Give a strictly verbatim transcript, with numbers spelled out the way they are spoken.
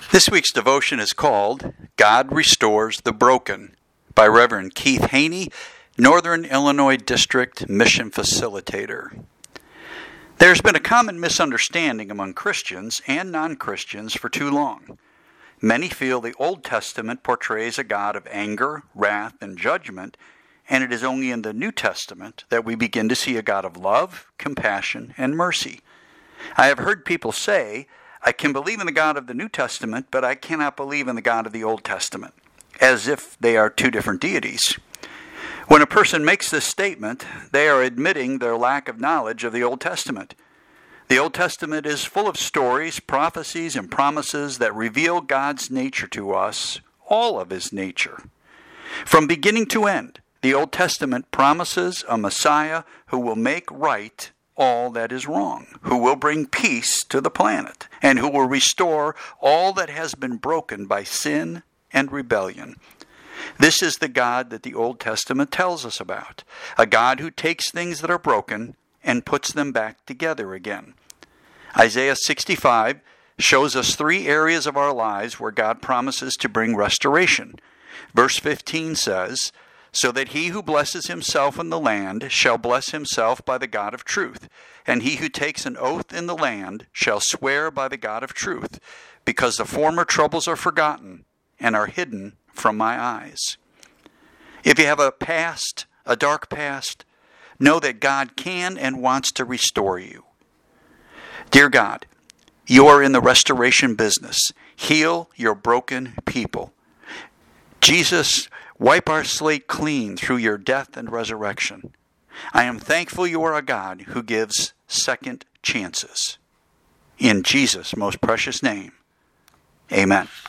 This week's devotion is called God Restores the Broken by Reverend Keith Haney, Northern Illinois District Mission Facilitator. There's been a common misunderstanding among Christians and non-Christians for too long. Many feel the Old Testament portrays a God of anger, wrath, and judgment, and it is only in the New Testament that we begin to see a God of love, compassion, and mercy. I have heard people say, I can believe in the God of the New Testament, but I cannot believe in the God of the Old Testament, as if they are two different deities. When a person makes this statement, they are admitting their lack of knowledge of the Old Testament. The Old Testament is full of stories, prophecies, and promises that reveal God's nature to us, all of His nature. From beginning to end, the Old Testament promises a Messiah who will make right all that is wrong, who will bring peace to the planet, and who will restore all that has been broken by sin and rebellion. This is the God that the Old Testament tells us about, a God who takes things that are broken and puts them back together again. Isaiah sixty-five shows us three areas of our lives where God promises to bring restoration. Verse fifteen says, So that he who blesses himself in the land shall bless himself by the God of truth, and he who takes an oath in the land shall swear by the God of truth, because the former troubles are forgotten and are hidden from my eyes. If you have a past, a dark past, know that God can and wants to restore you. Dear God, you are in the restoration business. Heal your broken people. Jesus, wipe our slate clean through your death and resurrection. I am thankful you are a God who gives second chances. In Jesus' most precious name, amen.